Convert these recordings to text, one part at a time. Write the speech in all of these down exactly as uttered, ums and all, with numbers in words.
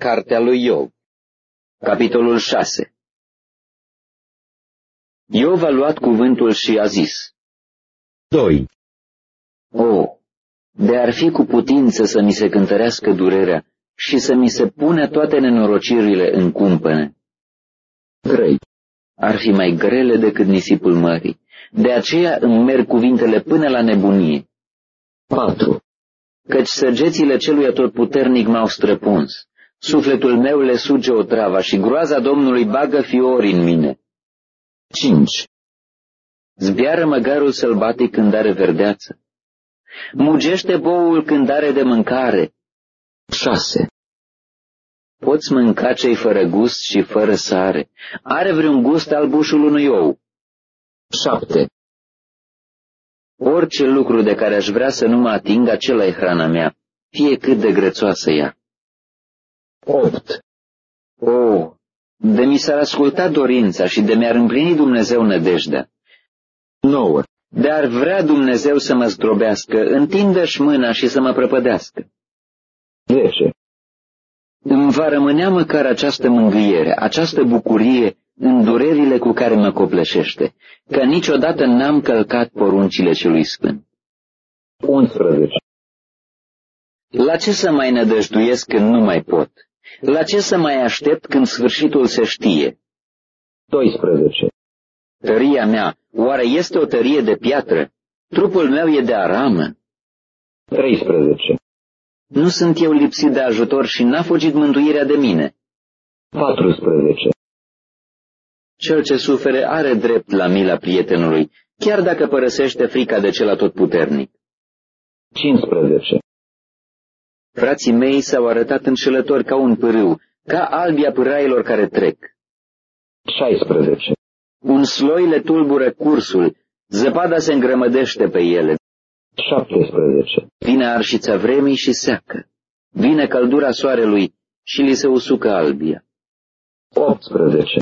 cartea lui Iov. Capitolul șase. Iov a luat cuvântul și a zis: doi. O, de ar fi cu putință să mi se cântărească durerea și să mi se pune toate nenorocirile în cumpăne. trei. Ar fi mai grele decât nisipul mării, de aceea îmi merg cuvintele până la nebunie. patru. Căci săgețile celui atotputernic m-au străpuns, sufletul meu le suge otrava și groaza Domnului bagă fiori în mine. cinci. Zbiară măgarul sălbatic când are verdeață, mugește boul când are de mâncare. șase. Poți mânca ce-i fără gust și fără sare, are vreun gust albușul unui ou. șapte. Orice lucru de care aș vrea să nu mă ating, acela e hrana mea, fie cât de grețoasă ea. opt. O, de mi s-ar asculta dorința și de mi-ar împlini Dumnezeu nădejdea. nouă. De ar vrea Dumnezeu să mă zdrobească, întindă-și mâna și să mă prăpădească. zece. Îmi va rămânea măcar această mângâiere, această bucurie în durerile cu care mă copleșește, că niciodată n-am călcat poruncile celui sfânt. unsprezece. La ce să mai nădăjduiesc când nu mai pot? La ce să mai aștept când sfârșitul se știe? doisprezece. Tăria mea, oare este o tărie de piatră? Trupul meu e de aramă. treisprezece. Nu sunt eu lipsit de ajutor și n-a fugit mântuirea de mine. patrusprezece. Cel ce sufere are drept la mila prietenului, chiar dacă părăsește frica de cel atotputernic. cincisprezece. Frații mei s-au arătat înșelători ca un pârâu, ca albia pârailor care trec. șaisprezece. Un sloi le tulbură cursul, zăpada se îngrămădește pe ele. șaptesprezece. Vine arșița vremii și seacă. Vine căldura soarelui și li se usucă albia. optsprezece.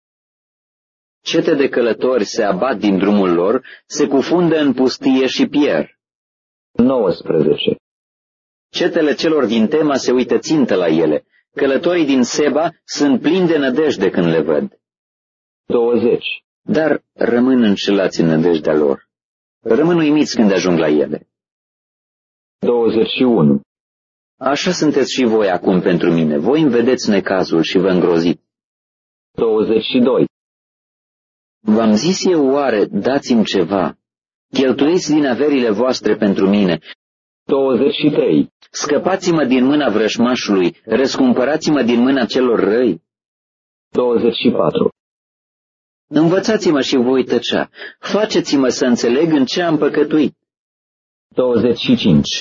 Cete de călători se abat din drumul lor, se cufundă în pustie și pierd. nouăsprezece. Cetele celor din Tema se uită țintă la ele. Călătorii din Seba sunt plini de nădejde când le văd. douăzeci. Dar rămân înșelați în nădejdea lor. Rămân uimiți când ajung la ele. douăzeci și unu. Așa sunteți și voi acum pentru mine. Voi îmi vedeți necazul și vă îngroziți. douăzeci și doi. V-am zis eu oare, dați-mi ceva. Cheltuiți din averile voastre pentru mine. douăzeci și trei. Scăpați-mă din mâna vrășmașului, răscumpărați-mă din mâna celor răi. douăzeci și patru. Învățați-mă și voi tăcea, faceți-mă să înțeleg în ce am păcătuit. douăzeci și cinci.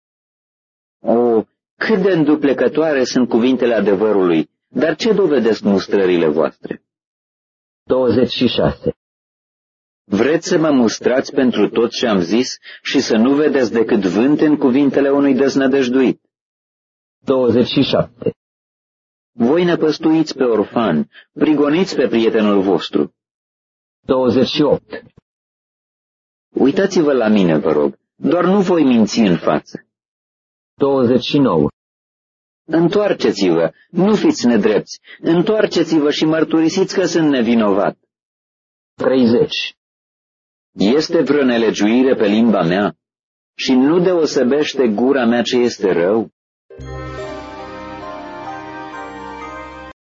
O, cât de înduplecătoare sunt cuvintele adevărului, dar ce dovedesc mustrările voastre? douăzeci și șase. Vreți să mă mustrați pentru tot ce am zis și să nu vedeți decât vânt în cuvintele unui deznădăjduit? douăzeci și șapte. Voi năpăstuiți pe orfan, prigoniți pe prietenul vostru. douăzeci și opt. Uitați-vă la mine, vă rog, doar nu voi minți în față. douăzeci și nouă. Întoarceți-vă, nu fiți nedrepți, întoarceți-vă și mărturisiți că sunt nevinovat. treizeci. Este vreo nelegiuire pe limba mea și nu deosebește gura mea ce este rău?